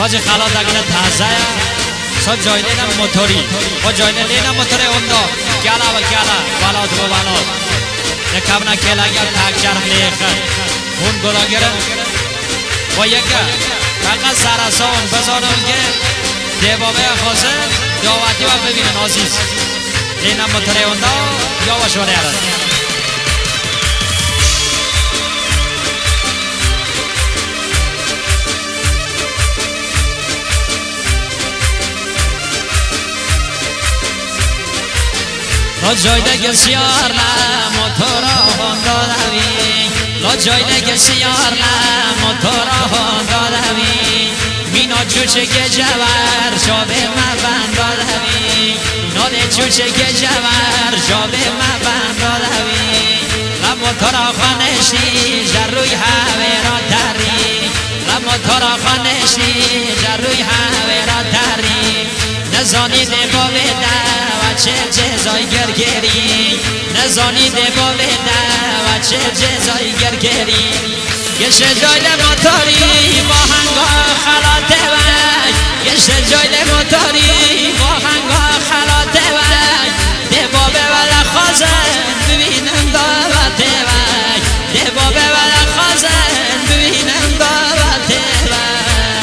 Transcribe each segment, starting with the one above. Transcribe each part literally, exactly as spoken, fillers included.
Hoje خلاص اگه تازه سو جایله نم موتوری و جایله نم موتوری اوندو کیالا و کیالا والا تو والا نکامنا کیلا گیا تاک شرم لیخن اون گلاگرن و یکا فقط سراسون بزنم که دیوابه خوزه دعواتی و ببینن عزیز نم موتوری اوندو یا و شوریارن لا جایده که سیار نه موتورا هوندا دوی لا جایده که سیار نه موتورا هوندا دوی مینا چوچه که جوار شابه مبندا دوی ناده چوچه که جوار شابه مبندا دوی لا موتورا خانشی جروی هوه را تری لا موتورا خانشی جروی هوه را تری نزانی ده با بده و چه جزای گرگری نزانی ده با بده و چه جزای گرگری گشت جایل موتوری با هنگا خلاته وی گشت جایل موتوری با هنگا خلاته وی ده با بده خوزن ببینم داوته وی ده با بده خوزن ببینم داوته وی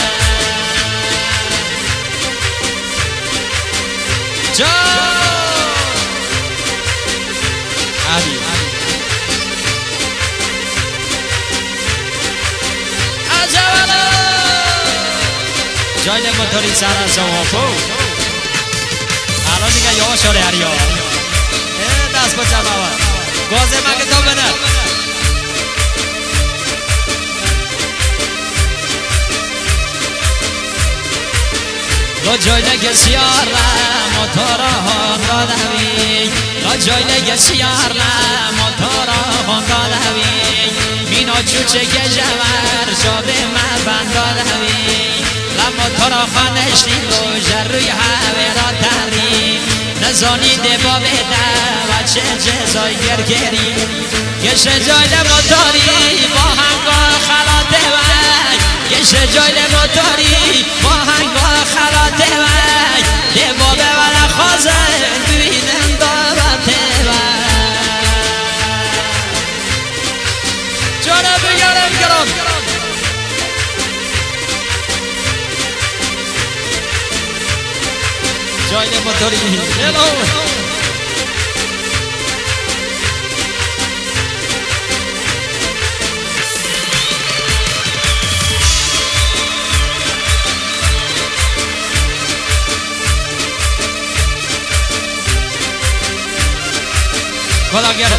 جو علی عجبالا جایل موتوری سر از زوافو الان دیگه یوا شاره هریا دست با جمعه گازه مگه تو بنه لا جایله که سیار نه موتورا هوندا دوی لا جایله که سیار نه موتورا هوندا دوی مینا چوچه که جوار شابه مبندا دوی لا موتورا خانشتی رو جروی هوه را تری نزانی ده با بده و چه جزای گرگری گشت جایله موتوری با هنگا خلاته وی گشت جایله موتوری با هنگا خلاته وی ده با بده خوزن ببینم داوته وی جانه بگرم گرم جایله موتوری هلو کلا گر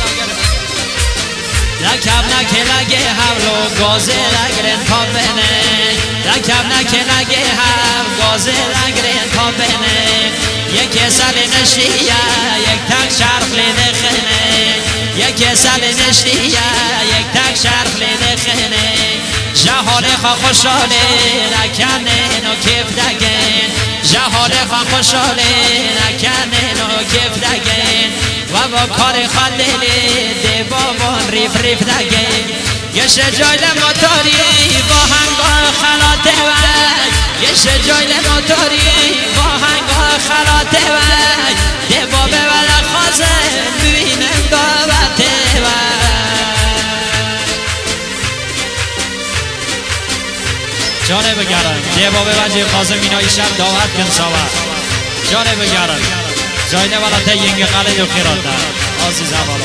رکب نکه لگه حولو گازه لگرن تا بنه رکب نکه لگه حول گازه لگرن تا بنه یک سال نشیه یک تک شرف لیده خنه یک سال نشیه یک تک شرف لیده خنه جهال خواه خوشاله نکنه نو کف دگن جهال خواه خوشاله نکنه نو کف دگن و با کار خالیلی ده بابان ریف ریف دگن گشت جایل موتوری با هنگا خلاته وی گشت جایل موتوری با هنگا خلاته وی ده بابه ولی خوزن ببینم داوته وی جانه بگرم ده بابه وجه خوزن مینایی شب داوت کن ساوه جانه بگرم جایله والا تا ینگ قلد و خیرات در عزیز حوالا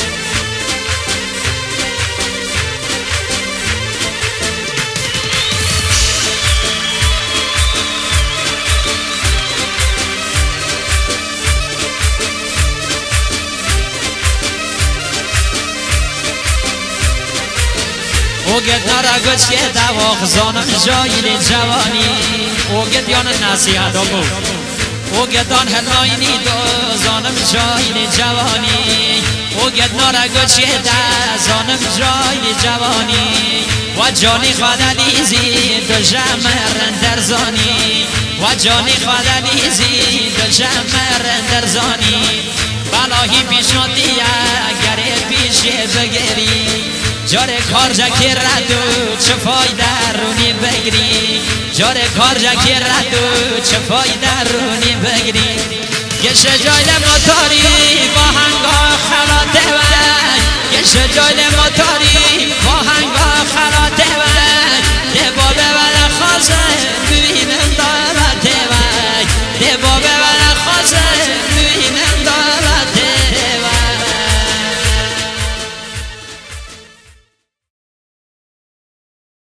او گد نارا گوچ که دواخ زانم جایل جوانی او گد یان نصیحت و بود او گدان هلاینی دو زانم جایل جوانی او گد نارا گوچه ده زانم جایل جوانی و جانی خادلیزی دو جمر در زانی و جانی خادلیزی دو جمر در زانی بلاهی پیشناتی گره پیش بگیری جاره کار جکی ردو چه فایده رونی بگیری جاره کار جکی ردو چه فایده رونی بگیری گش جایل موتاری با هنگا خلاته وی گش جایل موتاری